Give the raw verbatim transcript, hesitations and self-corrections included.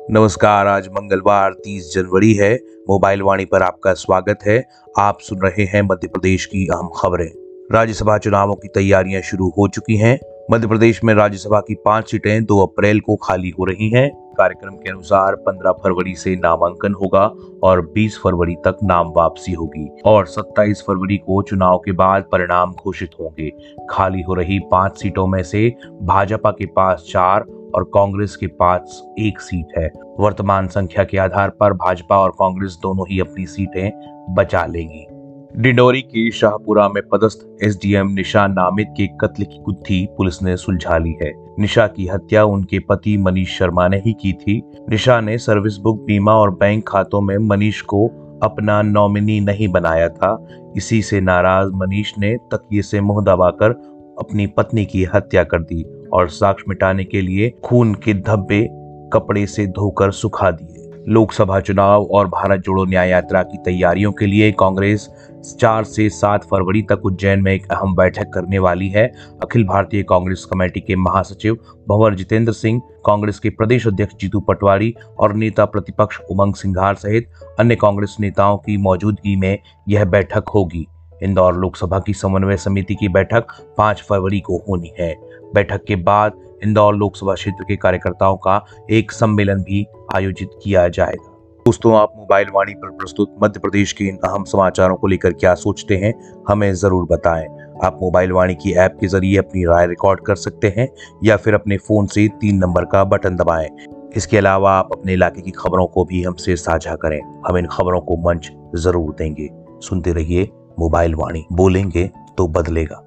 नमस्कार। आज मंगलवार तीस जनवरी है। मोबाइल वाणी पर आपका स्वागत है। आप सुन रहे हैं मध्य प्रदेश की अहम खबरें। राज्यसभा चुनावों की तैयारियां शुरू हो चुकी हैं। मध्य प्रदेश में राज्यसभा की पांच सीटें दो अप्रैल को खाली हो रही हैं। कार्यक्रम के अनुसार पंद्रह फरवरी से नामांकन होगा और बीस फरवरी तक नाम वापसी होगी और सत्ताईस फरवरी को चुनाव के बाद परिणाम घोषित होंगे। खाली हो रही पांच सीटों में से भाजपा के पास चार और कांग्रेस के पास एक सीट है। वर्तमान संख्या के आधार पर भाजपा और कांग्रेस दोनों ही अपनी सीटें बचा लेंगी। डिंडोरी के शाहपुरा में पदस्थ एसडीएम निशा नामित के कत्ल की गुत्थी पुलिस ने सुलझा ली है। निशा की हत्या उनके पति मनीष शर्मा ने ही की थी। निशा ने सर्विस बुक, बीमा और बैंक खातों में मनीष को अपना नॉमिनी नहीं बनाया था। इसी से नाराज मनीष ने तकिए से मुंह दबाकर अपनी पत्नी की हत्या कर दी और साक्ष्य मिटाने के लिए खून के धब्बे कपड़े से धोकर सुखा दिए। लोकसभा चुनाव और भारत जोड़ो न्याय यात्रा की तैयारियों के लिए कांग्रेस चार से सात फरवरी तक उज्जैन में एक अहम बैठक करने वाली है। अखिल भारतीय कांग्रेस कमेटी के महासचिव भंवर जितेंद्र सिंह, कांग्रेस के प्रदेश अध्यक्ष जीतू पटवारी और नेता प्रतिपक्ष उमंग सिंघार सहित अन्य कांग्रेस नेताओं की मौजूदगी में यह बैठक होगी। इंदौर लोकसभा की समन्वय समिति की बैठक पाँच फरवरी को होनी है। बैठक के बाद इंदौर लोकसभा क्षेत्र के कार्यकर्ताओं का एक सम्मेलन भी आयोजित किया जाएगा। दोस्तों, आप मोबाइल वाणी पर प्रस्तुत मध्य प्रदेश के इन अहम समाचारों को लेकर क्या सोचते हैं, हमें जरूर बताएं। आप मोबाइल वाणी की ऐप के जरिए अपनी राय रिकॉर्ड कर सकते हैं या फिर अपने फोन से तीन नंबर का बटन दबाएं। इसके अलावा आप अपने इलाके की खबरों को भी हमसे साझा करें। हम इन खबरों को मंच जरूर देंगे। सुनते रहिए मोबाइल वाणी, बोलेंगे तो बदलेगा।